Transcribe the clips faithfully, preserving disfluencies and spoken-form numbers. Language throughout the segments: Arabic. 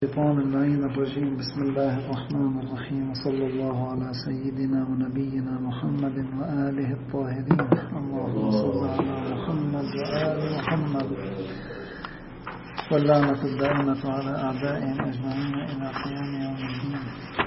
الشيطان اللعين الرجيم. بسم الله الرحمن الرحيم، وصلى الله على سيدنا ونبينا محمد وآله الطاهرين. اللهم صل على محمد وآل محمد، واللعنة الدائمة على أعدائهم أجمعين إلى قيام يوم الدين.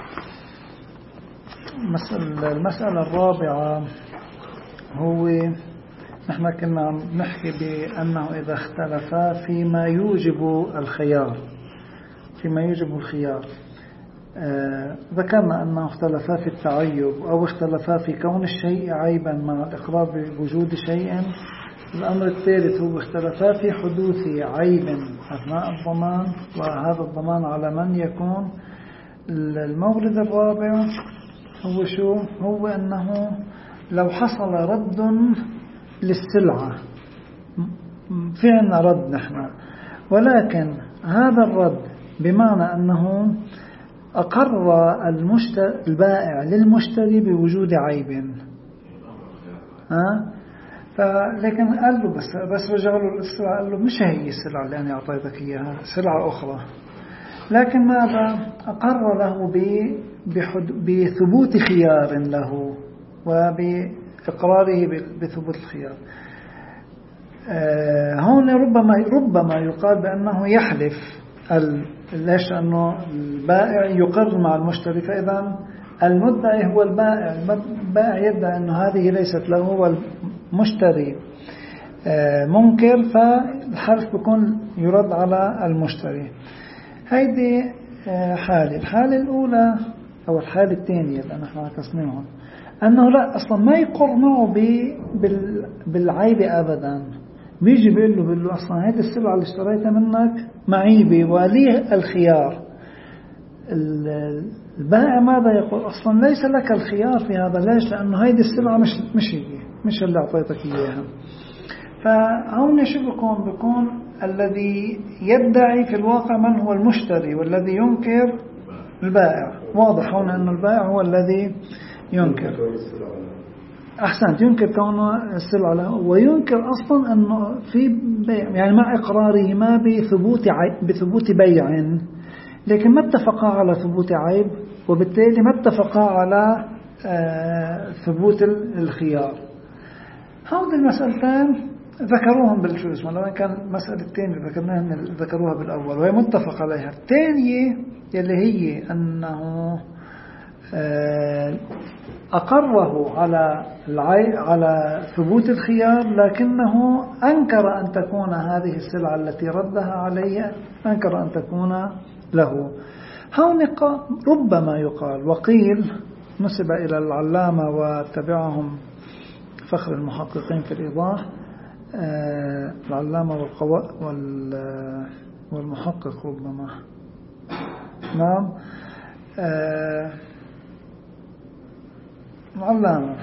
المسألة الرابعة هو نحن كنا نحكي بأنه إذا اختلفا فيما يوجب الخيار فيما يوجب الخيار آه ذكرنا أنه اختلفا في التعيب أو اختلفا في كون الشيء عيبا مع الإقرار بوجود شيء. الأمر الثالث هو اختلفا في حدوث عيب أثناء الضمان، وهذا الضمان على من يكون. المورد الرابع هو شو؟ هو أنه لو حصل رد للسلعة، في عنا رد نحن، ولكن هذا الرد بمعنى أنه أقر البائع للمشتري بوجود عيب، ها؟ فلكن قال له بس بس رجع له السلعة، قال له مش هي السلعة اللي أنا أعطيتك إياها، سلعة أخرى. لكن ماذا؟ أقر له بثبوت خيار له وبإقراره بثبوت الخيار. آه هون ربما ربما يقال بأنه يحلف ليش؟ أنه البائع يقر مع المشتري، فإذا المدعي هو البائع، البائع يدعي أنه هذه ليست له، والمشتري آه منكر، فالحلف بيكون يرد على المشتري. هيدي آه حالة الحالة الأولى أو الحالة الثانية اللي نحن تصميمهم، أنه لا أصلا ما يقر معه بالعيب أبدا. بيجي بيقول له بيقول له أصلا هذه السلعة اللي اشتريتها منك معيبة وليه الخيار. البائع ماذا يقول؟ أصلا ليس لك الخيار في هذا. ليش؟ لأنه هذه السلعة مش مش هي مش اللي أعطيتك إياها. فهون شو بيكون؟ بيكون الذي يدعي في الواقع من هو المشتري، والذي ينكر البائع. واضح هون أنه البائع هو الذي ينكر. أحسنت، ينكر كونه السلعة له، وينكر أصلا أنه في بيع، يعني مع إقراره ما بثبوت بثبوت بيع، لكن ما اتفقا على ثبوت عيب، وبالتالي ما اتفقا على آه ثبوت الخيار. هذه المسألتين ذكروهم بالشو اسمه، لو كان مسألة الثانية ذكرناها ذكروها بالأول وهي متفق عليها. الثانية اللي هي أنه آه أقره على العي... على ثبوت الخيار، لكنه أنكر أن تكون هذه السلعة التي ردها عليه، أنكر أن تكون له. هون ربما يقال، وقيل نسب إلى العلامة وتبعهم فخر المحققين في الإيضاح، آه العلامة والقواء وال... والمحقق ربما، نعم، آه العلامة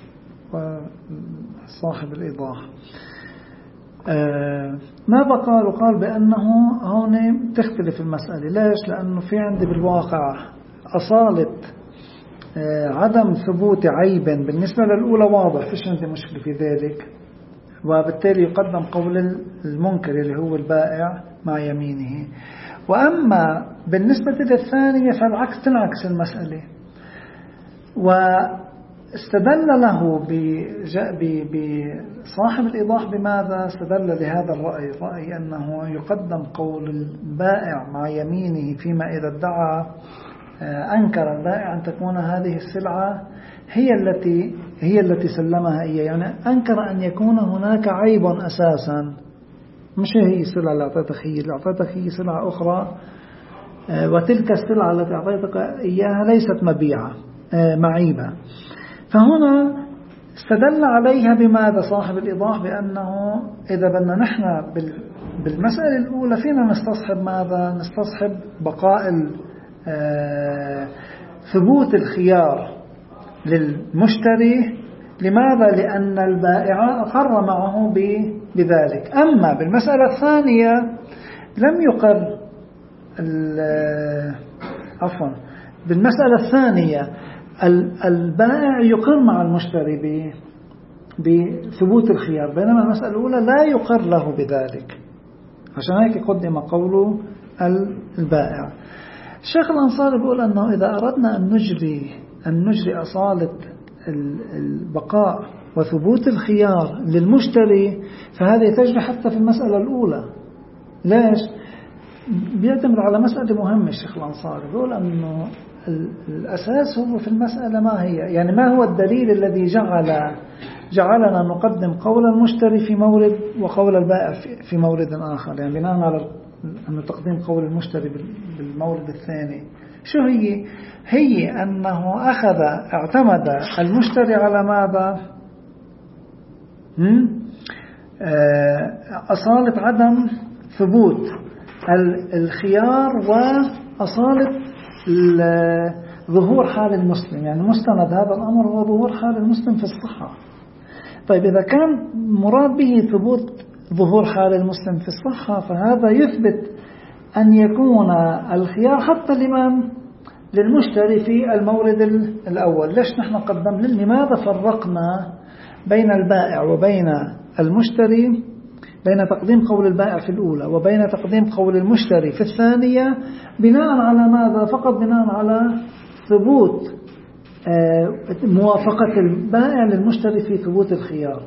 وصاحب الإيضاح. آه ماذا قالوا؟ قال بأنه هون تختلف المسألة. ليش؟ لأنه في عندي بالواقع أصالة آه عدم ثبوت عيب بالنسبة للأولى واضح، فيش عندي مشكلة في ذلك، وبالتالي يقدم قول المنكر اللي هو البائع مع يمينه. وأما بالنسبة للثانية فالعكس، تنعكس المسألة. و استدل له بصاحب الإيضاح بماذا؟ استدل لهذا الرأي، الرأي أنه يقدم قول البائع مع يمينه فيما إذا ادعى أنكر البائع أن تكون هذه السلعة هي التي هي التي سلمها إياه، يعني أنكر أن يكون هناك عيب أساسا، مش هي السلعة اللي أعطيتك، هي اللي أعطيتك هي سلعة أخرى، وتلك السلعة التي أعطيتك إياها ليست مبيعة معيبة. فهنا استدل عليها بماذا صاحب الإيضاح؟ بأنه إذا بدنا نحن بالمسألة الأولى فينا نستصحب ماذا؟ نستصحب بقاء ثبوت الخيار للمشتري. لماذا؟ لأن البائع أقر معه بذلك. أما بالمسألة الثانية لم يقر، عفوا بالمسألة الثانية البائع يقر مع المشتري بثبوت الخيار، بينما المسألة الأولى لا يقر له بذلك. عشان هيك قدم قوله البائع. الشيخ الأنصاري بيقول أنه إذا أردنا أن نجري أن نجري أصالة البقاء وثبوت الخيار للمشتري فهذه تجري حتى في المسألة الأولى. ليش؟ بيعتمد على مسألة مهمة. الشيخ الأنصاري بيقول أنه الأساس هو في المسألة ما هي، يعني ما هو الدليل الذي جعل جعلنا نقدم قول المشتري في مورد وقول البائع في مورد آخر، يعني بناء على أن تقديم قول المشتري بالمورد الثاني. شو هي؟ هي أنه أخذ اعتمد المشتري على ماذا؟ أصالة عدم ثبوت الخيار وأصالة ظهور حال المسلم، يعني مستند هذا الأمر هو ظهور حال المسلم في الصحة. طيب إذا كان مراد به ثبوت ظهور حال المسلم في الصحة فهذا يثبت أن يكون الخيار حتى لمن؟ للمشتري في المورد الأول. ليش نحن قدم لماذا فرقنا بين البائع وبين المشتري، بين تقديم قول البائع في الأولى وبين تقديم قول المشتري في الثانية؟ بناء على ماذا؟ فقط بناء على ثبوت موافقة البائع للمشتري في ثبوت الخيار.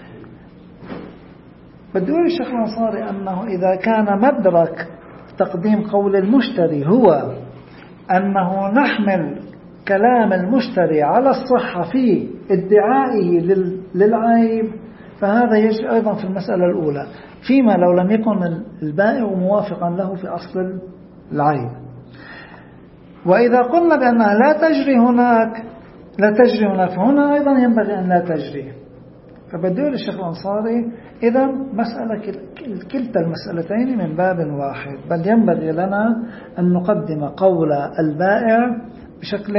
بدي أقول الشيخ الأنصاري أنه إذا كان مدرك تقديم قول المشتري هو أنه نحمل كلام المشتري على الصحة في ادعائه للعيب فهذا يجري أيضا في المسألة الأولى، فيما لو لم يكن البائع موافقا له في أصل العيب. وإذا قلنا بأنها لا تجري هناك لا تجري هناك فهنا أيضا ينبغي أن لا تجري. فبدأ الشيخ الأنصاري إذا مسألة كلتا المسألتين من باب واحد، بل ينبغي لنا أن نقدم قول البائع بشكل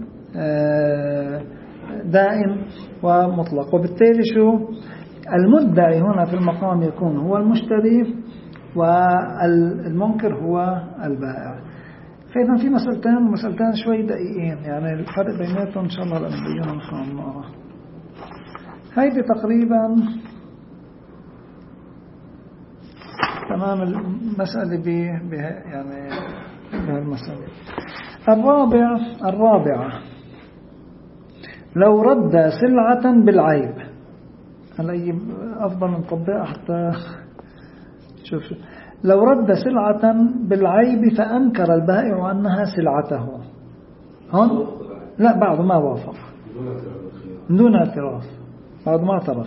دائم ومطلق. وبالتالي شو المدعي هنا في المقام يكون هو المشتري والمنكر هو البائع. فإذا في مسألتين ومسألتين شوي دقيقين، يعني الفرق بيناتهم إن شاء الله لنبينهم خلال مرة. هيدي تقريبا تمام المسألة به يعني بهالمسألة. الرابع الرابعة لو رد سلعة بالعيب. هلا أفضل نطبقها حتى شوف. لو رد سلعة بالعيب فأنكر البائع أنها سلعته، هون لا بعد ما وافق دون اعتراف، بعد ما اعترف.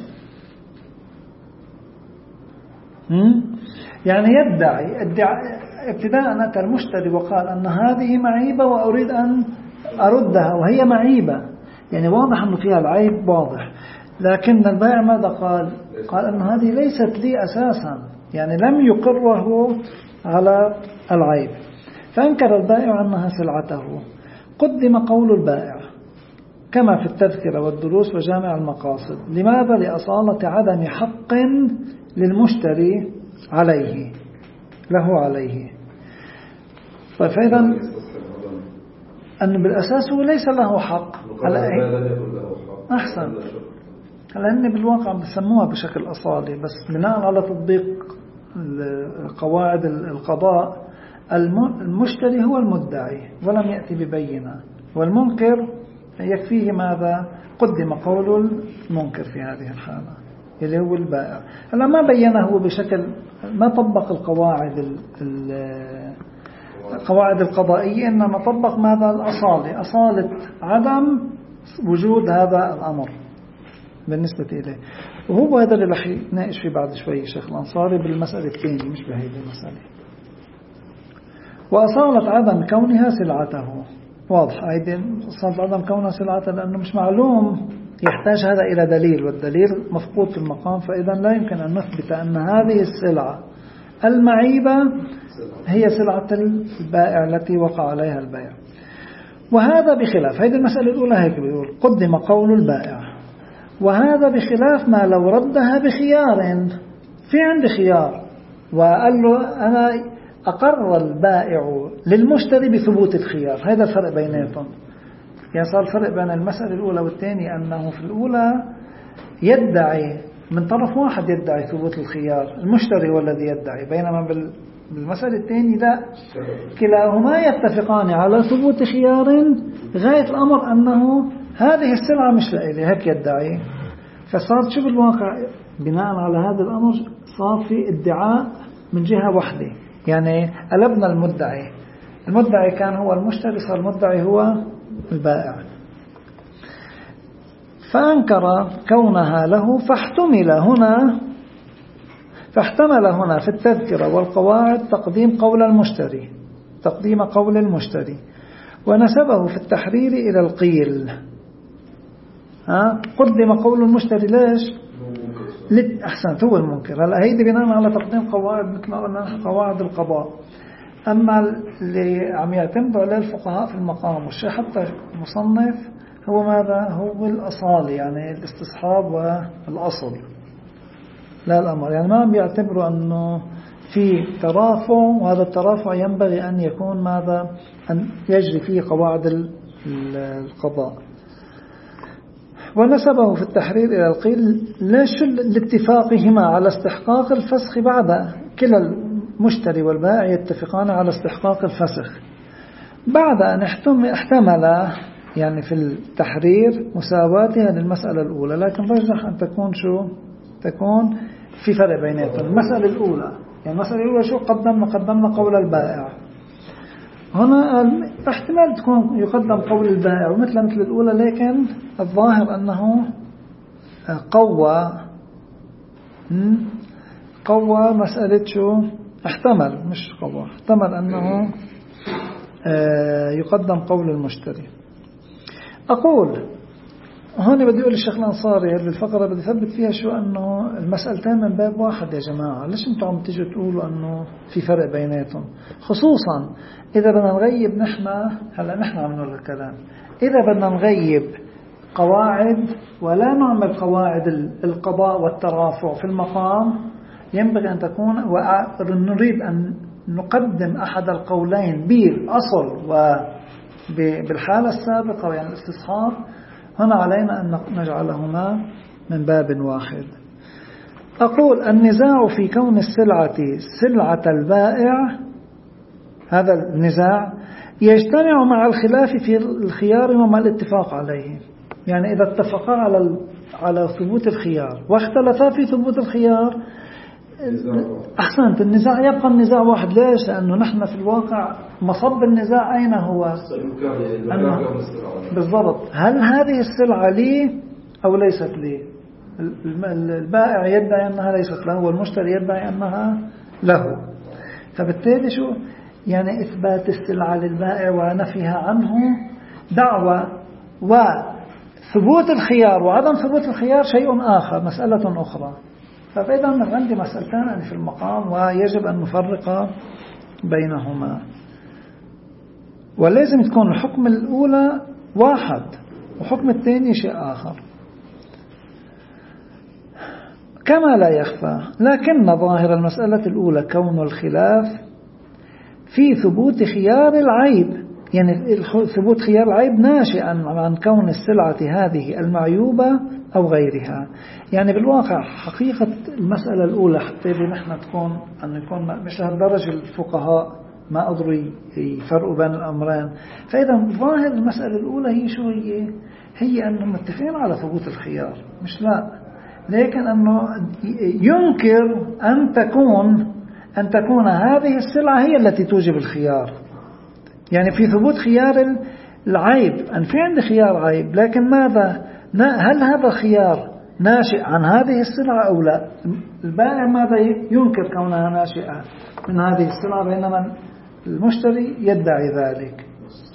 يعني يدعي ابتداء أتى المشتري وقال أن هذه معيبة وأريد أن أردها وهي معيبة، يعني واضح أنه فيها العيب واضح، لكن البائع ماذا قال؟ قال أن هذه ليست لي أساسا، يعني لم يقره على العيب، فأنكر البائع أنها سلعته. قدم قول البائع كما في التذكرة والدروس وجامع المقاصد. لماذا؟ لأصالة عدم حق للمشتري عليه له عليه. طيب فإذا أن بالأساس هو ليس له حق. أحسن. هلا هن بالواقع بسموها بشكل أصالي، بس بناء على تطبيق قواعد القضاء المشتري هو المدعي ولم يأتي ببينة، والمنكر يكفيه ماذا؟ قدم قول المنكر في هذه الحالة اللي هو البائع. هلا ما بينه بشكل، ما طبق القواعد القواعد القضائية، إنما طبق ماذا؟ الأصالة، أصالة عدم وجود هذا الأمر بالنسبة إليه. وهو هذا اللي رح يناقش فيه بعد شوي الشيخ الأنصاري بالمسألة الثانية مش بهذه المسألة. وأصالة عدم كونها سلعته واضح، أيضا أصالة عدم كونها سلعته لأنه مش معلوم، يحتاج هذا إلى دليل، والدليل مفقود في المقام، فإذا لا يمكن أن نثبت أن هذه السلعة المعيبة هي سلعة البائع التي وقع عليها البيع. وهذا بخلاف هذه المسألة الأولى، هيك بيقول قدم قول البائع، وهذا بخلاف ما لو ردها بخيار، في عندي خيار وقال له أنا أقر البائع للمشتري بثبوت الخيار. هذا الفرق بيناتهم، يعني صار الفرق بين المسألة الأولى والثانية أنه في الأولى يدعي من طرف واحد، يدعي ثبوت الخيار، المشتري هو الذي يدعي، بينما بالمسألة الثانية لا، كلاهما يتفقان على ثبوت خيار غاية الأمر أنه هذه السلعة مش لإلي، هيك يدعي. فصار شو بالواقع بناء على هذا الأمر صار في ادعاء من جهة واحدة، يعني قلبنا المدعي، المدعي كان هو المشتري، صار المدعي هو البائع. فأنكر كونها له فاحتمل هنا فاحتمل هنا في التذكرة والقواعد تقديم قول المشتري تقديم قول المشتري ونسبه في التحرير إلى القيل. ها قدم قول المشتري ليش؟ أحسنت، هو المنكر. هلا هيدي بناء على تقديم قواعد مثل ما قلنا قواعد القضاء. أما اللي عم يعتمدوا عليه الفقهاء في المقام والشيء حتى المصنف هو ماذا؟ هو الأصال، يعني الاستصحاب والأصل لا الأمر. يعني ما عم يعتبروا أنه في ترافع، وهذا الترافع ينبغي أن يكون ماذا؟ أن يجري فيه قواعد القضاء. ونسبه في التحرير إلى القيل ليش لاتفاقهما على استحقاق الفسخ بعد كلا المشتري والبائع يتفقان على استحقاق الفسخ بعد أن احتمل يعني في التحرير مساواتها للمسألة الأولى، لكن رجح أن تكون شو تكون في فرق بيناتهم. المسألة الأولى يعني المسألة الأولى شو قدمنا قدمنا قول البائع، هنا احتمال تكون يقدم قول البائع ومثل مثل الأولى، لكن الظاهر أنه قوى قوى مسألة شو احتمل مش قوى احتمل أنه يقدم قول المشتري. أقول هون بدي أقول الشيخ الأنصاري هذه الفقرة بدي أثبت فيها شو أنه المسألتين من باب واحد يا جماعة. ليش أنتم عم تيجوا تقولوا أنه في فرق بيناتهم؟ خصوصا إذا بدنا نغيب نحن هلا نحن عم نقول الكلام، إذا بدنا نغيب قواعد ولا نعمل قواعد القضاء والترافع في المقام، ينبغي أن تكون ونريد أن نقدم أحد القولين بالأصل وبالحالة السابقة يعني الاستصحاب، هنا علينا أن نجعلهما من باب واحد. أقول النزاع في كون السلعة سلعة البائع، هذا النزاع يجتمع مع الخلاف في الخيار وما الاتفاق عليه. يعني إذا اتفقا على على ثبوت الخيار واختلفا في ثبوت الخيار، أحسنت، النزاع يبقى النزاع واحد. ليش؟ لأنه نحن في الواقع مصب النزاع أين هو؟ بالضبط، هل هذه السلعة لي أو ليست لي؟ البائع يدعي أنها ليست له والمشتري يدعي أنها له. فبالتالي شو يعني إثبات السلعة للبائع ونفيها عنه دعوة، وثبوت الخيار وعدم ثبوت الخيار شيء آخر، مسألة أخرى. فإذا عندي مسألتان في المقام ويجب أن نفرق بينهما، ولازم تكون الحكم الأولى واحد وحكم الثاني شيء آخر. كما لا يخفى لكن ظاهر المسألة الأولى كون الخلاف في ثبوت خيار العيب، يعني ثبوت خيار العيب ناشئا عن كون السلعة هذه المعيوبة أو غيرها. يعني بالواقع حقيقة المسألة الأولى حتى نحن تكون أن يكون مش لهالدرجة الفقهاء ما قدروا يفرقوا بين الأمرين. فإذا ظاهر المسألة الأولى هي شو هي؟ هي أنهم متفقين على ثبوت الخيار مش لا، لكن أنه ينكر أن تكون أن تكون هذه السلعة هي التي توجب الخيار. يعني في ثبوت خيار العيب، أن في عندي خيار عيب، لكن ماذا؟ هل هذا الخيار ناشئ عن هذه السلعة أو لا؟ البائع ماذا ينكر كونها ناشئة من هذه السلعة، بينما المشتري يدعي ذلك.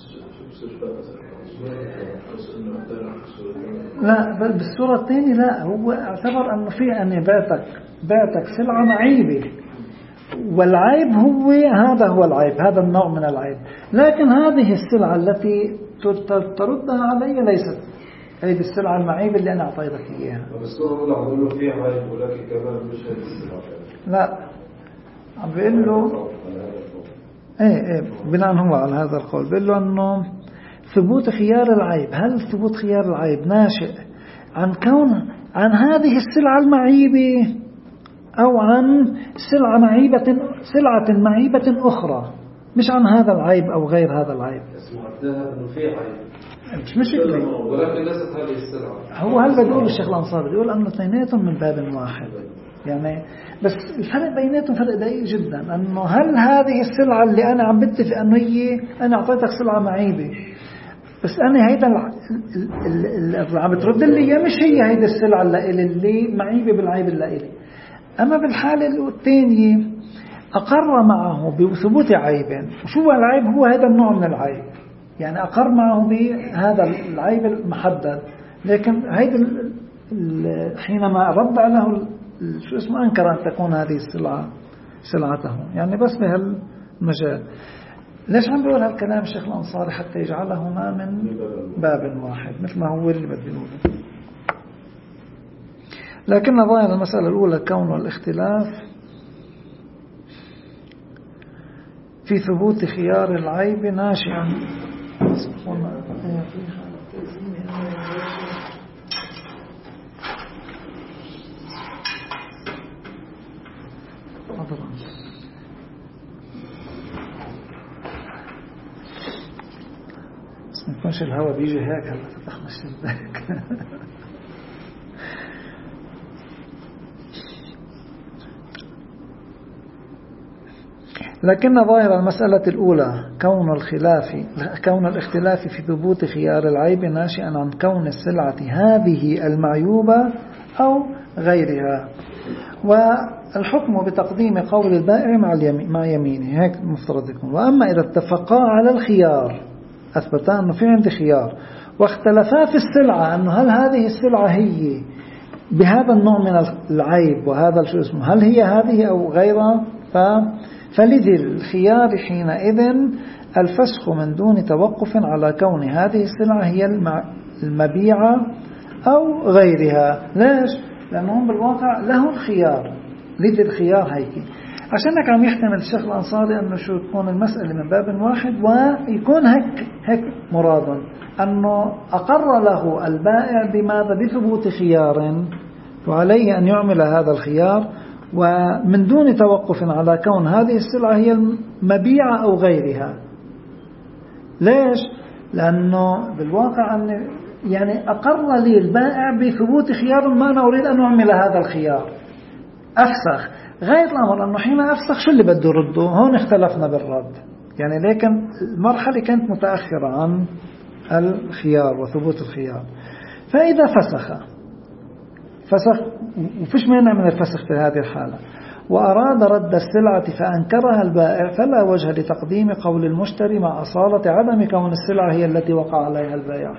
لا بالصورة الثانية لا، هو اعتبر أنه في أن بعتك بعتك سلعة معيبة، والعيب هو هذا هو العيب، هذا النوع من العيب، لكن هذه السلعة التي تردها علي ليست هذه السلعة المعيبة اللي أنا أعطيتك إياها. بس هو لا بقول له فيها عيب ولكن كمان مش هذه السلعة. لا عم بيقول له إيه إيه بناء هو على هذا القول بيقول له أنه ثبوت خيار العيب، هل ثبوت خيار العيب ناشئ عن كون عن هذه السلعة المعيبة أو عن سلعة معيبة سلعة معيبة أخرى، مش عن هذا العيب أو غير هذا العيب. إنه في عيب مش مشكلة، ولكن ليست هذه السلعة. هو هل بيقول الشيخ الأنصاري بيقول أنه اثنيناتهم من باب واحد يعني، بس الفرق بيناتهم فرق دقيق جدا. أنه هل هذه السلعة اللي أنا عم بتفق أنه هي أنا أعطيتك سلعة معيبة، بس أنا هيدا اللي عم بترد لي مش هي هيدا السلعة اللي, اللي معيبة بالعيب اللي إلي. أما بالحالة الثانية أقر معه بثبوت عيب، وشو العيب؟ هو هذا النوع من العيب، يعني أقر معه بهذا العيب المحدد، لكن هيدا حينما رد له شو اسمه أنكر أن تكون هذه السلعة سلعته، يعني بس بهالمجال. ليش عم بيقول هالكلام الشيخ الأنصاري؟ حتى يجعلهما من باب واحد مثل ما هو اللي بدي نقوله. لكن ظاهر المسألة الأولى كون الاختلاف في ثبوت خيار العيب ناشئا بس ما يكونش الهواء بيجي هيك. هلا فتحنا الشباك. لكن ظاهر المسألة الأولى كون الخلاف كون الاختلاف في ثبوت خيار العيب ناشئا عن كون السلعة هذه المعيوبة أو غيرها، والحكم بتقديم قول البائع مع يمينه، هيك مفترض يكون. وأما إذا اتفقا على الخيار، أثبتا أنه في عندي خيار، واختلفا في السلعة أنه هل هذه السلعة هي بهذا النوع من العيب وهذا شو اسمه، هل هي هذه أو غيرها، ف فلذي الخيار حينئذ الفسخ من دون توقف على كون هذه السلعة هي المبيعة أو غيرها. ليش؟ لأنهم بالواقع لهم خيار، لذي الخيار هيك. عشانك عم يحتمل الشيخ الأنصاري أنه شو تكون المسألة من باب واحد، ويكون هيك هيك مراد أنه أقر له البائع بماذا؟ بثبوت خيار، وعليه أن يعمل هذا الخيار ومن دون توقف على كون هذه السلعة هي المبيعة أو غيرها. ليش؟ لأنه بالواقع أن يعني أقر لي البائع بثبوت خيار ما أنا أريد أن أعمل هذا الخيار، أفسخ. غاية الأمر أنه حين أفسخ شو اللي بده رده؟ هون اختلفنا بالرد يعني، لكن المرحلة كانت متأخرة عن الخيار وثبوت الخيار. فإذا فسخ فسخ وفيش مانع من الفسخ في هذه الحالة، وأراد رد السلعة فأنكرها البائع، فلا وجه لتقديم قول المشتري مع أصالة عدم كون السلعة هي التي وقع عليها البيع،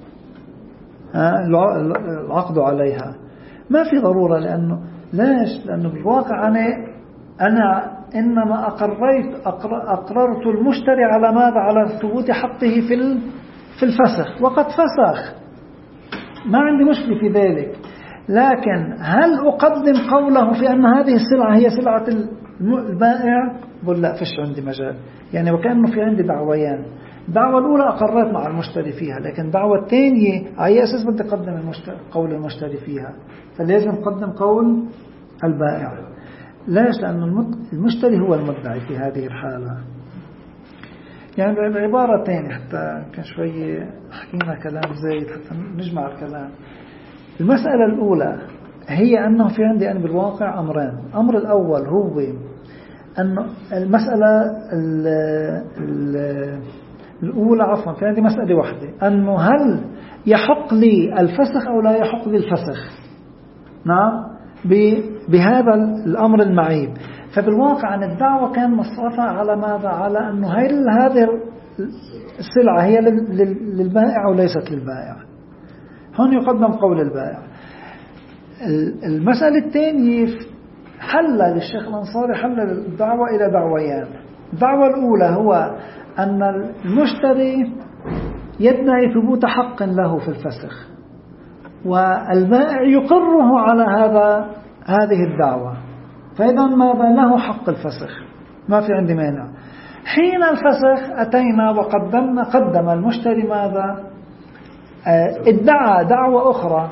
العقد عليها. ما في ضرورة، لأنه ليش؟ لأنه بالواقع أنا أنا إنما أقررت أقررت المشتري على ماذا؟ على ثبوت حقه في في الفسخ، وقد فسخ، ما عندي مشكلة في ذلك. لكن هل أقدم قوله في أن هذه السلعة هي سلعة البائع؟ بقول لا، فيش عندي مجال. يعني وكأنه في عندي دعويان، الدعوة الأولى أقررت مع المشتري فيها، لكن الدعوة الثانية على أساس بدي أقدم المشتري قول المشتري فيها، فلازم أقدم قول البائع. ليش؟ لأن المشتري هو المدعي في هذه الحالة. يعني بعبارة ثانية، حتى كان شوية حكينا كلام زايد حتى نجمع الكلام. المسألة الأولى هي أنه في عندي أنا بالواقع أمرين. الأمر الأول هو أن المسألة ال ال الأولى عفوا في عندي مسألة واحدة، أنه هل يحق لي الفسخ أو لا يحق لي الفسخ، نعم، بهذا الأمر المعيب. فبالواقع أن الدعوة كان مصرفة على ماذا؟ على أنه هل هذه السلعة هي للبائع أو ليست للبائع. هون يقدم قول البائع. المسألة الثانية حل للشيخ الأنصاري حل الدعوة إلى دعويان. الدعوة الأولى هو أن المشتري يدعي ثبوت حق له في الفسخ، والبائع يقره على هذا هذه الدعوة، فإذا ماذا؟ له حق الفسخ، ما في عندي مانع. حين الفسخ أتينا وقدمنا قدم المشتري ماذا؟ ادعى دعوة أخرى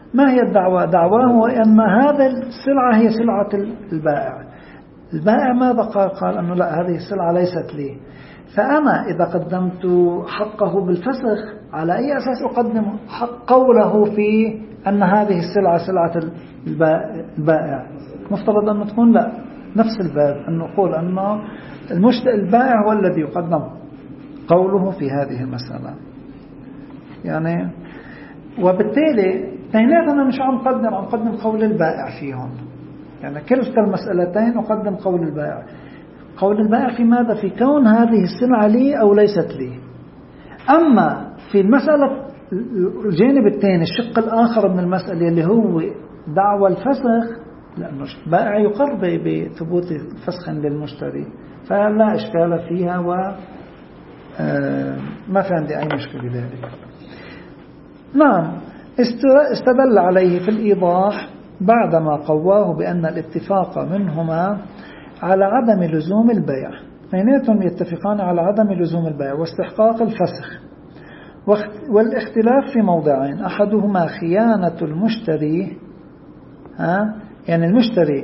ما هي الدعوة؟ دعواه أن هذا السلعة هي سلعة البائع. البائع ماذا قال؟ قال أنه لا، هذه السلعة ليست لي. فأنا إذا قدمت حقه بالفسخ على أي أساس أقدم حق قوله في أن هذه السلعة سلعة البائع؟ مفترض أن تكون لا، نفس الباب، أن نقول أن المشتري البائع هو الذي يقدم قوله في هذه المسألة. يعني وبالتالي اثنيناتنا مش عم نقدم عم نقدم قول البائع فيهم. يعني كلتا المسألتين أقدم قول البائع. قول البائع في ماذا؟ في كون هذه السلعة لي أو ليست لي. أما في المسألة الجانب الثاني، الشق الآخر من المسألة اللي هو دعوى الفسخ، لأنه البائع يقر بثبوت فسخ للمشتري، فلا إشكال فيها وما في عندي أي مشكلة بذلك. نعم، استدل عليه في الإيضاح بعدما قواه بأن الاتفاق منهما على عدم لزوم البيع، اثنيناتهم يتفقان على عدم لزوم البيع واستحقاق الفسخ، والاختلاف في موضعين، أحدهما خيانة المشتري، ها يعني المشتري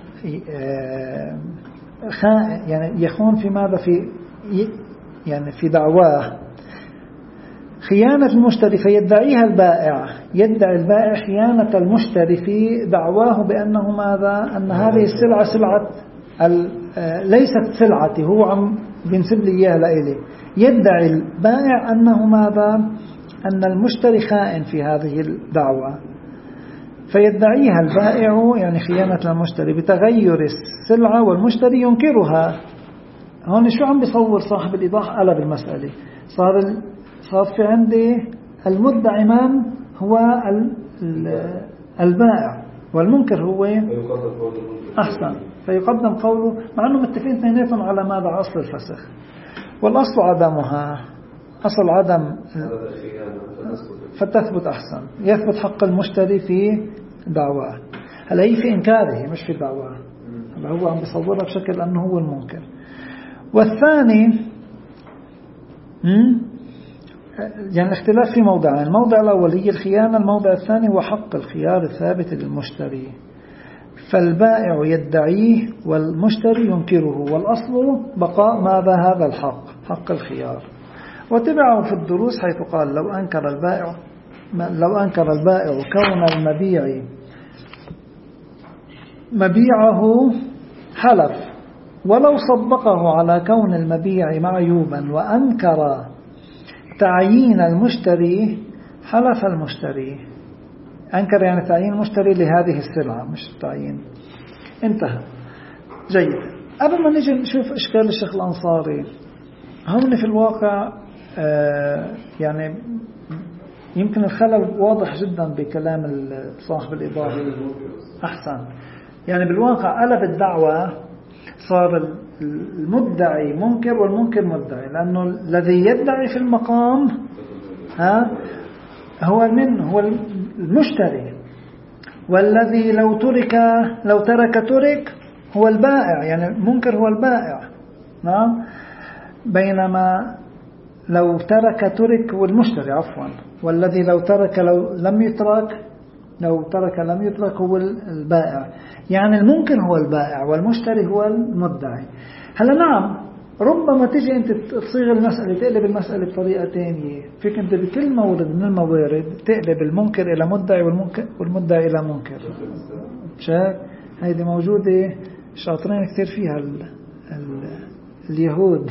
يعني يخون في ماذا؟ في يعني في دعواه خيانة المشتري فيدعيها البائع، يدعي البائع خيانة المشتري في دعواه بأنه ماذا؟ أن هذه السلعة سلعة ليست سلعتي، هو عم بينسب لي إياها لإلي. يدعي البائع أنه ماذا؟ أن المشتري خائن في هذه الدعوة، فيدعيها البائع يعني خيانة المشتري بتغير السلعة والمشتري ينكرها. هون شو عم بيصور صاحب الإيضاح؟ قلب المسألة، صار صار في عندي المدعي من هو البائع والمنكر هو أحسن، فيقدم قوله، مع أنه متفقين اثنيناتهم على ماذا؟ أصل الفسخ، والأصل عدمها، أصل عدم فتثبت أحسن، يثبت حق المشتري في دعواه. هلا هي في إنكاره مش في دعواه، هو عم بيصورها بشكل أنه هو المنكر. والثاني يعني الاختلاف في موضعين، الموضع الأول هي الخيانة، الموضع الثاني هو حق الخيار الثابت للمشتري، فالبائع يدعيه والمشتري ينكره، والأصل بقاء ماذا؟ هذا الحق، حق الخيار. وتبعه في الدروس حيث قال لو أنكر البائع لو أنكر البائع كون المبيع مبيعه حلف، ولو صدقه على كون المبيع معيوبا وأنكر تعيين المشتري حلف المشتري. أنكر يعني تعيين المشتري لهذه السلعة مش تعيين. انتهى. جيد. قبل ما نيجي نشوف إشكال الشيخ الأنصاري، هون في الواقع آه يعني يمكن الخلل واضح جدا بكلام صاحب الإيضاح. أحسن، يعني بالواقع قلب الدعوة، صار المدعي منكر والمنكر مدعي، لأنه الذي يدعي في المقام ها هو من هو المشتري، والذي لو ترك لو ترك ترك هو البائع، يعني المنكر هو البائع. نعم، بينما لو ترك ترك هو المشتري عفوا، والذي لو ترك لو لم يترك لو ترك لم يترك هو البائع، يعني المنكر هو البائع والمشتري هو المدعي. هلا نعم، ربما تيجي أنت تصيغ المسألة، تقلب المسألة بطريقة تانية، فيك أنت بكل مورد من الموارد تقلب المنكر إلى مدعي والمنكر والمدعي إلى منكر. شايف هيدي موجودة، شاطرين كثير فيها ال ال اليهود.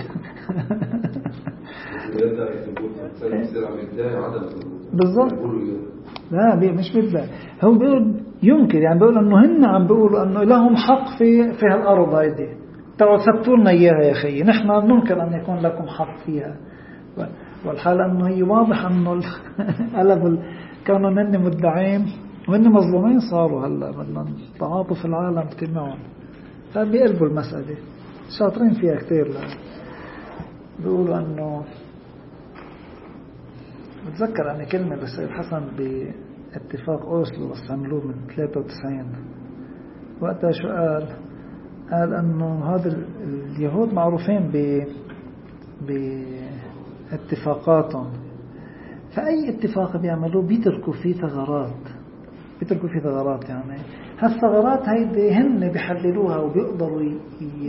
بالضبط. لا مش بدأ، هو بيقول ينكر، يعني بيقول انه هن عم بيقولوا انه لهم حق في في هالارض هيدي، ترى ثبتوا لنا اياها يا اخي، نحن بننكر ان يكون لكم حق فيها. والحال انه هي واضح انه قلب كانوا هن مدعين وهن مظلومين، صاروا هلا بدنا تعاطف العالم تبعهم، فبيقلبوا المسألة. شاطرين فيها كثير. لا بيقولوا انه، بتذكر أن كلمة للسيد حسن باتفاق أوسلو بس عملوه من ثلاثة وتسعين، وقتها شو قال؟ قال أنه هذا اليهود معروفين ب باتفاقاتهم، فأي اتفاق بيعملوه بيتركوا فيه ثغرات، بيتركوا في ثغرات. يعني هالثغرات هيدي هن بيحللوها وبيقدروا ي...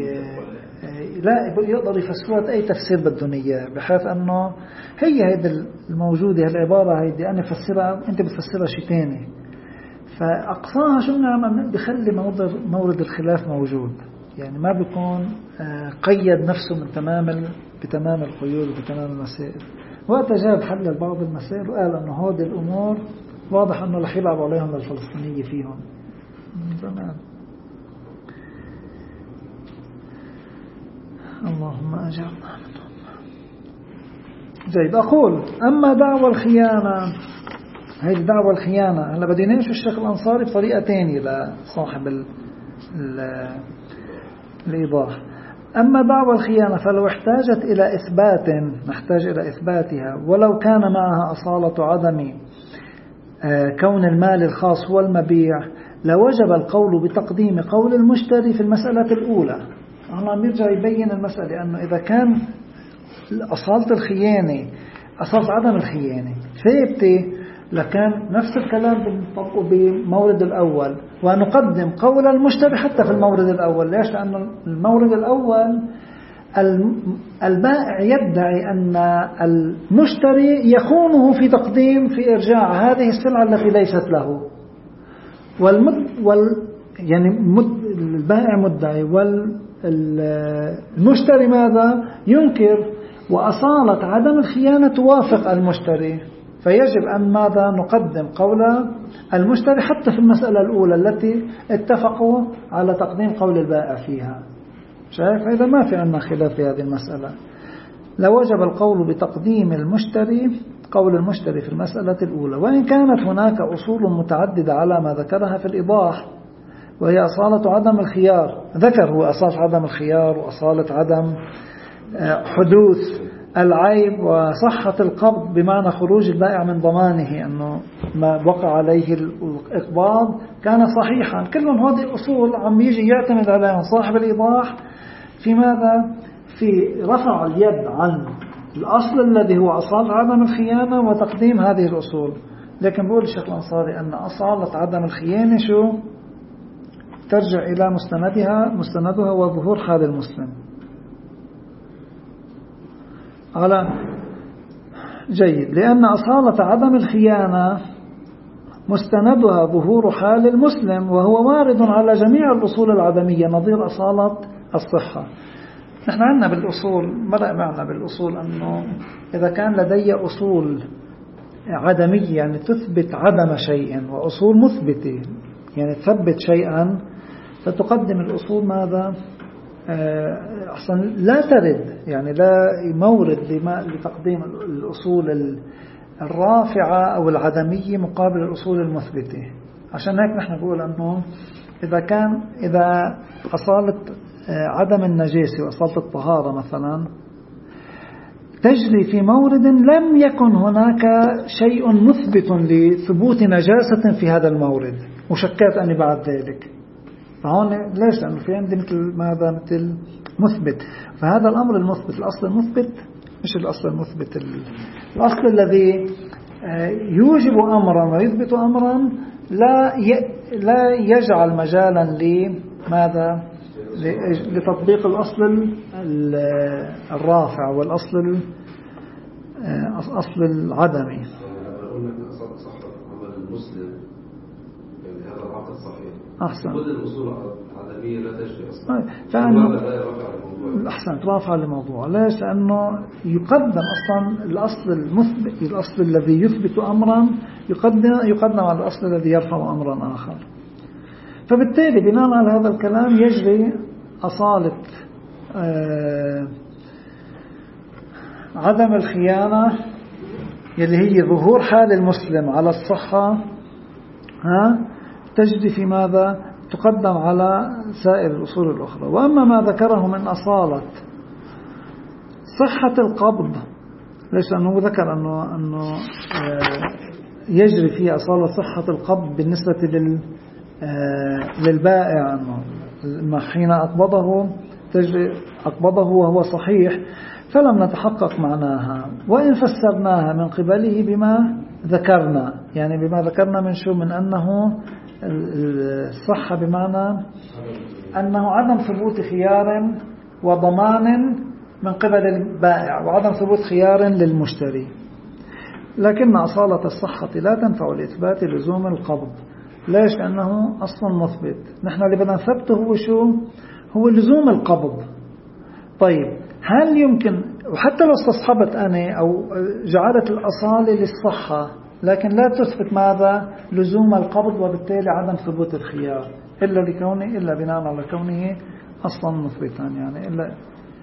لا يقدروا يفسروها أي تفسير بدهم إياه، بحيث أنه هي هيدي الموجودة هالعبارة هيدي أنا بفسرها أنت بتفسرها شيء تاني، فأقصاها شو بنعمل؟ بخلي مورد الخلاف موجود، يعني ما بيكون قيد نفسه من تمام بتمام القيود وبتمام المسائل. وقت جاب حل بعض المسائل وقال أنه هذه الأمور واضح أنه رح يلعب عليهم الفلسطينية فيهم زمان. اللهم أجرنا منهم. جيد. أقول أما دعوى الخيانة، هذه دعوى الخيانة هلا بدي ننشر الشيخ الأنصاري بطريقة تانية لصاحب ال ال الإيضاح. أما دعوى الخيانة فلو احتاجت إلى إثبات نحتاج إلى إثباتها، ولو كان معها أصالة عدم كون المال الخاص هو المبيع، لوجب القول بتقديم قول المشتري في المسألة الأولى. هنا بيرجع يبين المسألة أنه إذا كان أصالة الخيانة أصالة عدم الخيانة ثابتة لكان نفس الكلام بنطبقه بمورد الأول، ونقدم قول المشتري حتى في المورد الأول. ليش؟ لأن المورد الأول البائع يدعي أن المشتري يخونه في تقديم في إرجاع هذه السلعة التي ليست له، والمد وال يعني مد البائع مدعي والمشتري ماذا ينكر، وأصالة عدم الخيانة توافق المشتري، فيجب أن ماذا نقدم قول المشتري حتى في المسألة الأولى التي اتفقوا على تقديم قول البائع فيها. شايف؟ إذا ما في عندنا خلاف في هذه المسألة، لوجب القول بتقديم المشتري قول المشتري في المسألة الأولى، وإن كانت هناك أصول متعددة على ما ذكرها في الإيضاح، وهي أصالة عدم الخيار. ذكر هو أصالة عدم الخيار وأصالة عدم حدوث العيب وصحة القبض بمعنى خروج البائع من ضمانه، أنه ما وقع عليه الإقباض كان صحيحا. كلهم هذه الأصول عم يجي يعتمد عليهم صاحب الإيضاح في ماذا؟ في رفع اليد عن الأصل الذي هو أصالة عدم الخيانة وتقديم هذه الأصول. لكن بقول الشيخ الأنصاري أن أصالة عدم الخيانة شو؟ ترجع إلى مستندها مستندها وظهور حال المسلم. على جيد. لأن أصالة عدم الخيانة مستندها ظهور حال المسلم، وهو وارد على جميع الأصول العدمية نظير أصالة الصحة. نحن عندنا بالأصول مرق معنا بالأصول أنه إذا كان لدي أصول عدمية يعني تثبت عدم شيء، وأصول مثبتة يعني تثبت شيئا، فتقدم الأصول ماذا؟ أصلا لا ترد، يعني لا مورد لتقديم الأصول الرافعة أو العدمية مقابل الأصول المثبتة. عشان هيك نحن نقول أنه إذا كان إذا أصالة عدم النجاسة وأصالة الطهارة مثلا تجري في مورد لم يكن هناك شيء مثبت لثبوت نجاسة في هذا المورد، وشكات أني بعد ذلك، فهون ليش؟ لأنه في عندي مثل ماذا؟ مثل مثبت. فهذا الأمر المثبت، الأصل المثبت مش الأصل المثبت، الأصل الذي يوجب أمرا ويثبت أمرا لا لا يجعل مجالا لماذا؟ لتطبيق الأصل الرافع والأصل أصل العدمي. أحسن. كل الأصول العدمية لا تجري أصلا. فأنه أحسن رافع لموضوع. ليش؟ لأنه يقدم أصلا الأصل المثبت، الأصل الذي يثبت أمرا يقدم يقدم على الأصل الذي يرفع أمرا آخر. فبالتالي بناء على هذا الكلام يجري أصالة آه عدم الخيانة يلي هي ظهور حال المسلم على الصحة، ها تجري في ماذا؟ تقدم على سائر الأصول الأخرى. وأما ما ذكره من أصالة صحة القبض، ليش؟ لأنه ذكر أنه, أنه يجري فيه أصالة صحة القبض بالنسبة لل للبائع، أنه حين أقبضه تجري أقبضه وهو صحيح، فلم نتحقق معناها، وإن فسرناها من قبله بما ذكرنا، يعني بما ذكرنا من شو؟ من أنه الصحة بمعنى أنه عدم ثبوت خيار وضمان من قبل البائع، وعدم ثبوت خيار للمشتري. لكن أصالة الصحة لا تنفع لإثبات لزوم القبض. ليش؟ لأنه أصلا مثبت. نحن اللي بدنا نثبته هو شو؟ هو لزوم القبض. طيب هل يمكن، وحتى لو استصحبت أنا أو جعلت الأصالة للصحة، لكن لا تثبت ماذا؟ لزوم القبض، وبالتالي عدم ثبوت الخيار إلا لكونه إلا بناء على كونه أصلا مثبتان، يعني إلا.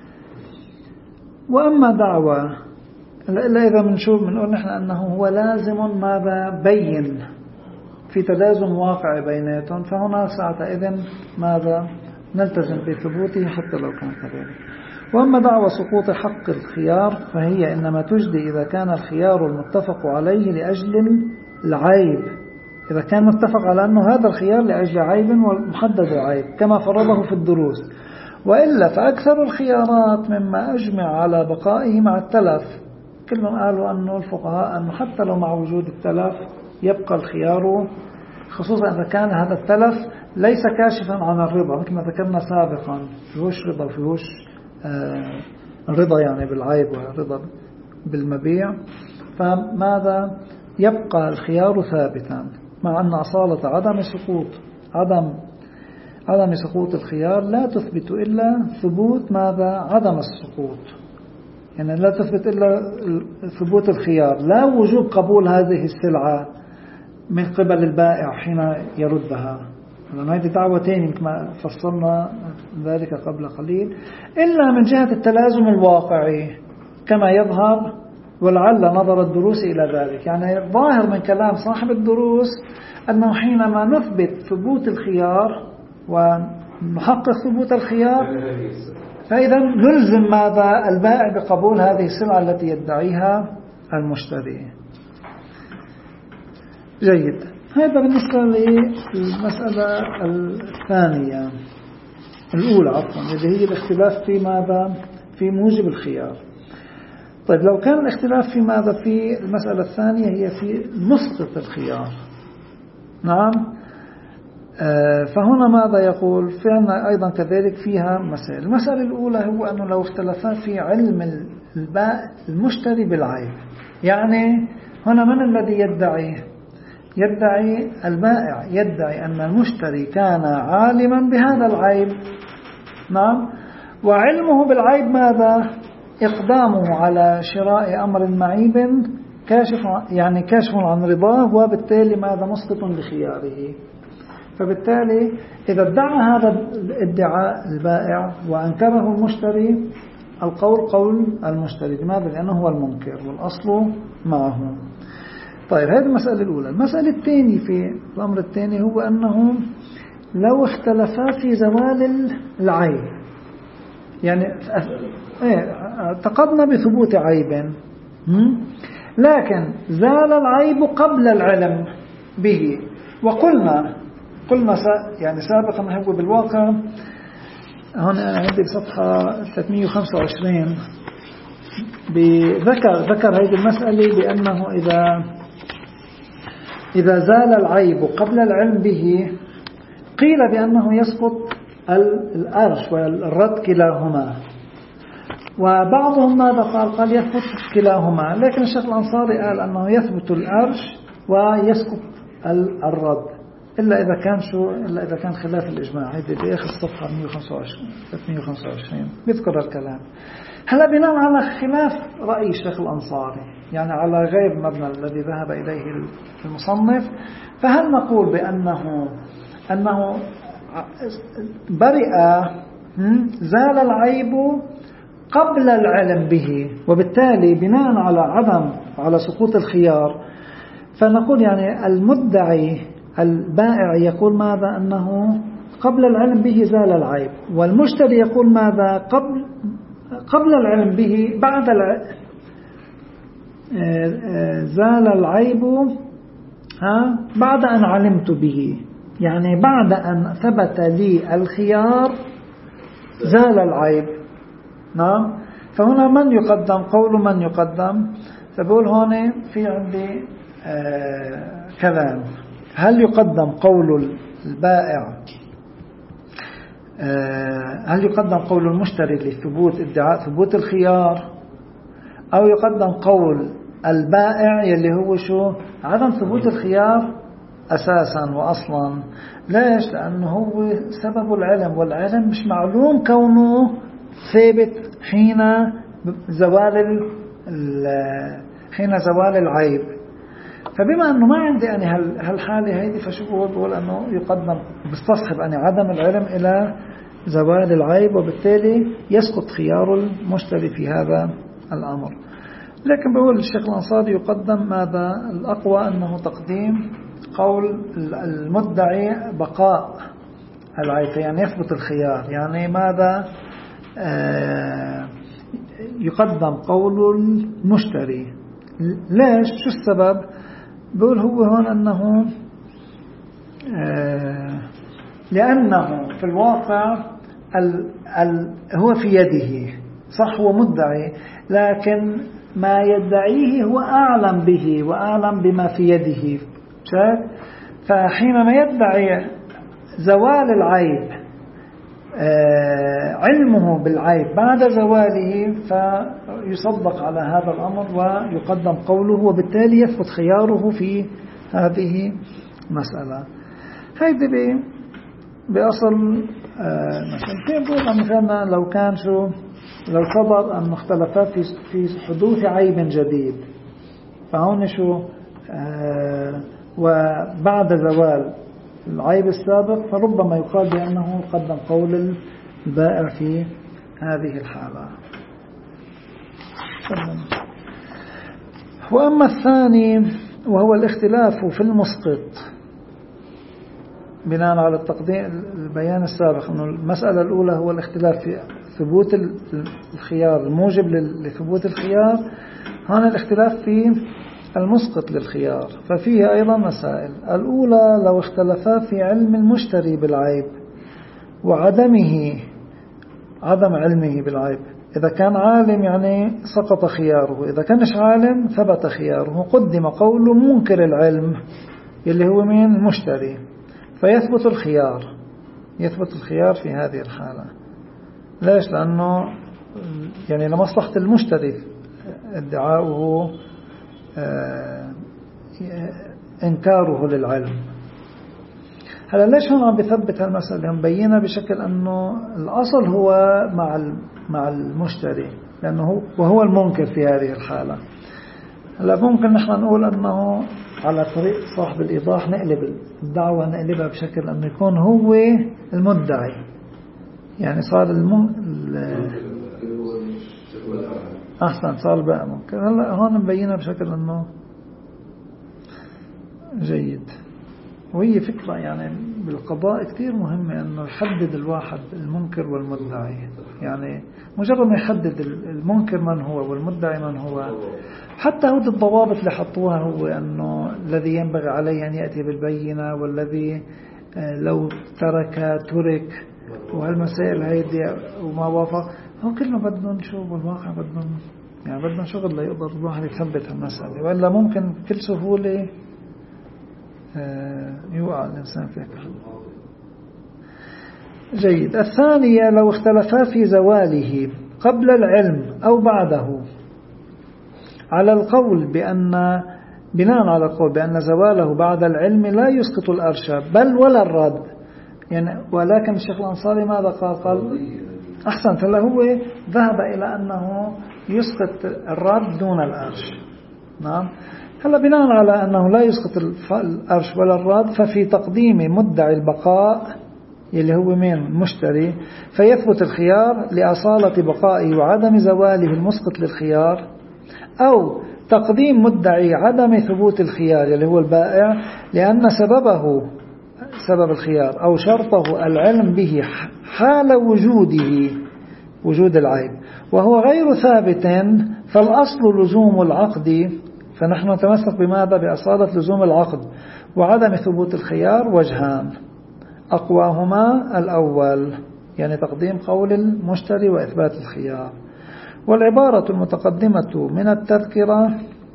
وأما دعوة إلا إذا بنشوف بنقول نحن أنه هو لازم ماذا؟ بين في تلازم واقعي بيناتهم، فهنا ساعتئذ ماذا؟ نلتزم بثبوته حتى لو كان كذلك. وأما دعوى سقوط حق الخيار فهي إنما تجدي إذا كان الخيار المتفق عليه لأجل العيب، إذا كان متفق على أنه هذا الخيار لأجل عيب ومحدد عيب كما فرضه في الدروس. وإلا فأكثر الخيارات مما أجمع على بقائه مع التلف. كلهم قالوا أنه الفقهاء أنه حتى لو مع وجود التلف يبقى الخيار، خصوصا إذا كان هذا التلف ليس كاشفا عن الرضا، مثل ما ذكرنا سابقا، فيهوش رضا فيهوش آه رضا يعني بالعيب ورضا بالمبيع، فماذا؟ يبقى الخيار ثابتا، مع أن أصالة عدم سقوط عدم عدم سقوط الخيار لا تثبت إلا ثبوت ماذا؟ عدم السقوط، يعني لا تثبت إلا ثبوت الخيار، لا وجوب قبول هذه السلعة من قبل البائع حين يردها. لأن هذه دعوة تاني كما فصلنا ذلك قبل قليل، إلا من جهة التلازم الواقعي كما يظهر، ولعل نظر الدروس إلى ذلك. يعني ظاهر من كلام صاحب الدروس أنه حينما نثبت ثبوت الخيار ونحقق ثبوت الخيار فإذا نلزم ماذا؟ البائع بقبول هذه السلعة التي يدعيها المشتري. جيد. هذا بالنسبة للمسألة الثانية الأولى عفوا، اللي هي الاختلاف في ماذا؟ في موجب الخيار. طيب لو كان الاختلاف في ماذا؟ في المسألة الثانية هي في مسقط الخيار. نعم. آه فهنا ماذا يقول؟ فعلا أيضا كذلك فيها مسائل. المسألة الأولى هو أنه لو اختلفا في علم البائع المشتري بالعيب، يعني هنا من الذي يدعي؟ يدعي البائع، يدعي أن المشتري كان عالما بهذا العيب. نعم. وعلمه بالعيب ماذا؟ إقدامه على شراء أمر معيب كاشف، يعني كاشف عن رضاه، وبالتالي ماذا؟ مسقط لخياره. فبالتالي إذا ادعى هذا الادعاء البائع وأنكره المشتري، القول قول المشتري. لماذا؟ لأنه هو المنكر والأصل معه. طيب هذه المسألة الأولى. المسألة الثانية في الأمر الثاني هو أنه لو اختلفا في زوال العيب، يعني اعتقدنا بثبوت عيب لكن زال العيب قبل العلم به، وقلنا قلنا يعني سابقا هو بالواقع هنا عندي صفحة ثلاثمئة وخمسة وعشرين بذكر ذكر هذه المسألة بأنه إذا إذا زال العيب قبل العلم به قيل بأنه يسقط الأرش والرد كلاهما، وبعضهم ماذا قال؟ قال يثبت كلاهما، لكن الشيخ الأنصاري قال أنه يثبت الأرش ويسقط الرد إلا إذا كان شو إلا إذا كان خلاف الإجماع. هذه بآخر الصفحة مئة وخمسة وعشرين بيذكر الكلام. هلا بناء على خلاف رأي الشيخ الأنصاري، يعني على غير المبنى الذي ذهب إليه المصنف، فهل نقول بأنه أنه برئ زال العيب قبل العلم به، وبالتالي بناء على عدم على سقوط الخيار فنقول يعني المدعي البائع يقول ماذا؟ أنه قبل العلم به زال العيب، والمشتري يقول ماذا؟ قبل قبل العلم به بعد الع... زال العيب ها بعد أن علمت به، يعني بعد أن ثبت لي الخيار زال العيب. نعم. فهنا من يقدم؟ قول من يقدم؟ فبقول هون في عندي آه كلام. هل يقدم قول البائع آه هل يقدم قول المشتري لثبوت ادعاء ثبوت الخيار، أو يقدم قول البائع يلي هو شو عدم ثبوت الخيار أساسا وأصلا؟ ليش؟ لأنه هو سبب العلم، والعلم مش معلوم كونه ثابت حين زوال حين زوال العيب. فبما أنه ما عندي أنا هالحالة هيدي، فشو بقول؟ بقول أنه يقدم بستصحب أنا عدم العلم إلى زوال العيب، وبالتالي يسقط خيار المشتري في هذا الأمر. لكن بقول الشيخ الأنصاري يقدم ماذا؟ الأقوى أنه تقديم قول المدعي بقاء العيب، يعني يثبت الخيار. يعني ماذا؟ آه يقدم قول المشتري. ليش؟ شو السبب؟ بقول هو هون أنه آه لأنه في الواقع ال ال هو في يده، صح هو مدعي، لكن ما يدعيه هو أعلم به وأعلم بما في يده. شايف؟ فحينما يدعي زوال العيب آه علمه بالعيب بعد زواله، فيصدق على هذا الأمر ويقدم قوله، وبالتالي يثبت خياره في هذه المسألة. هيدي بأصل آه مسألتين. بقول مثلا لو كان شو لو صدر أن اختلفات في في حدوث عيب جديد، فهون شو آه وبعد زوال العيب السابق، فربما يقال بأنه قدم قول البائع في هذه الحالة. وأما الثاني وهو الاختلاف في المسقط بناء على التقديم البيان السابق، أنه المسألة الأولى هو الاختلاف في ثبوت الخيار الموجب لثبوت الخيار، هنا الاختلاف في المسقط للخيار. ففيه أيضا مسائل. الأولى لو اختلفا في علم المشتري بالعيب وعدمه عدم علمه بالعيب. إذا كان عالم يعني سقط خياره، إذا كانش عالم ثبت خياره. قدم قول منكر العلم اللي هو مين؟ المشتري، فيثبت الخيار يثبت الخيار في هذه الحالة. ليش؟ لأنه يعني لمصلحة المشتري ادعاؤه إنكاره للعلم. هلا ليش هون عم بثبت هالمسألة؟ مبينة بشكل أنه الأصل هو مع مع المشتري، لأنه هو وهو المنكر في هذه الحالة. هلا ممكن نحن نقول أنه على طريق صاحب الإيضاح نقلب الدعوة نقلبها بشكل أنه يكون هو المدعي، يعني صار الم... أحسن صار بقى منكر. هلا هون مبينة بشكل أنه جيد. وهي فكرة يعني بالقضاء كتير مهمة أنه يحدد الواحد المنكر والمدعي. يعني مجرد ما يحدد المنكر من هو والمدعي من هو، حتى هود الضوابط اللي حطوها هو أنه الذي ينبغي عليه أن يأتي بالبينة، والذي لو ترك ترك، وهالمسائل هيدي وما وافق، هو كله بدنا نشوف بالواقع، بدنا يعني بدنا شغل ليقدر الواحد يثبت المسألة، وإلا ممكن بكل سهولة يوقع الإنسان فيها. جيد. الثانية لو اختلفا في زواله قبل العلم أو بعده، على القول بأن بناء على القول بأن زواله بعد العلم لا يسقط الأرشاب بل ولا الرد. يعني ولكن الشيخ الأنصاري ماذا قال؟ قال أحسن، فلا هو ذهب إلى أنه يسقط الرد دون الأرش. نعم. هلا بناء على أنه لا يسقط الأرش ولا الرد، ففي تقديم مدعي البقاء اللي هو مين؟ المشتري، فيثبت الخيار لأصالة بقائه وعدم زواله المسقط للخيار، أو تقديم مدعي عدم ثبوت الخيار اللي هو البائع، لأن سببه سبب الخيار أو شرطه العلم به حال وجوده وجود العيب، وهو غير ثابت، فالأصل لزوم العقد. فنحن نتمسك بماذا؟ بأصالة لزوم العقد وعدم ثبوت الخيار. وجهان أقواهما الأول، يعني تقديم قول المشتري وإثبات الخيار، والعبارة المتقدمة من التذكرة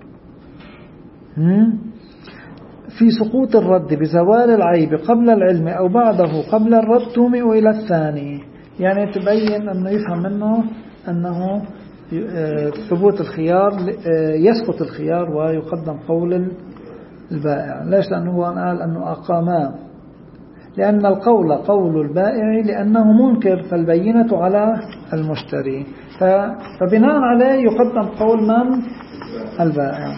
في سقوط الرد بزوال العيب قبل العلم أو بعده قبل الرد تومئ إلى الثاني، يعني تبين أنه يفهم منه أنه ثبوت الخيار يسقط الخيار ويقدم قول البائع. ليش؟ لأنه قال أنه أقاما، لأن القول قول البائع لأنه منكر فالبينة على المشتري، فبناء عليه يقدم قول من؟ البائع.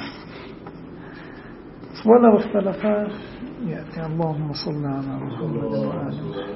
ولو اختلفا يأتي. اللهم صل على محمد وآله.